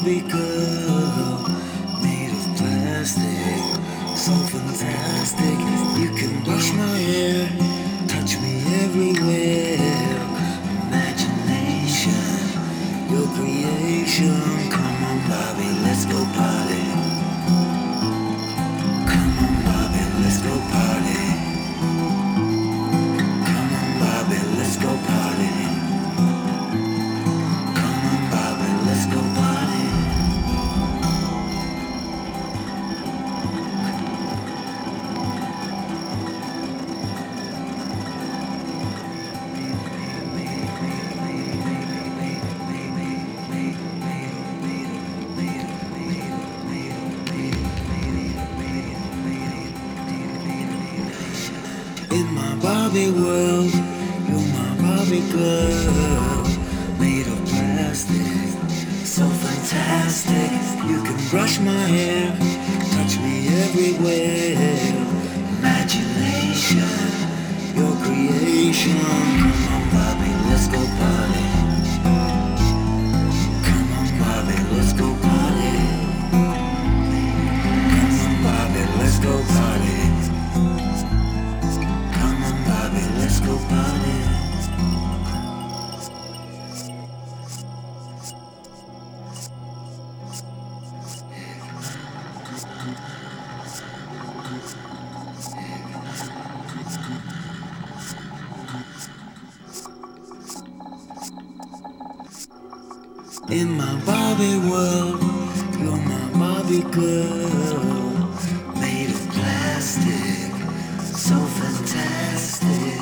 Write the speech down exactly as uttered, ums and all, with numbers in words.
Barbie girl, made of plastic, so fantastic. You can brush my hair, touch me everywhere. Imagination, your creation. Come on, Barbie, let's go party. Come on, Barbie, let's go party. Come on, Barbie, let's go party. Come on, Barbie, let's go party. In my Barbie world, you're my Barbie girl, made of plastic, so fantastic. You can brush my hair, touch me everywhere. Imagination, your creation. Come on, Barbie, let's go party. Come on, Barbie, let's go party. Come on, Barbie, let's go party. Let's go party. In my Barbie world, you're my Barbie girl, made of plastic, so fantastic.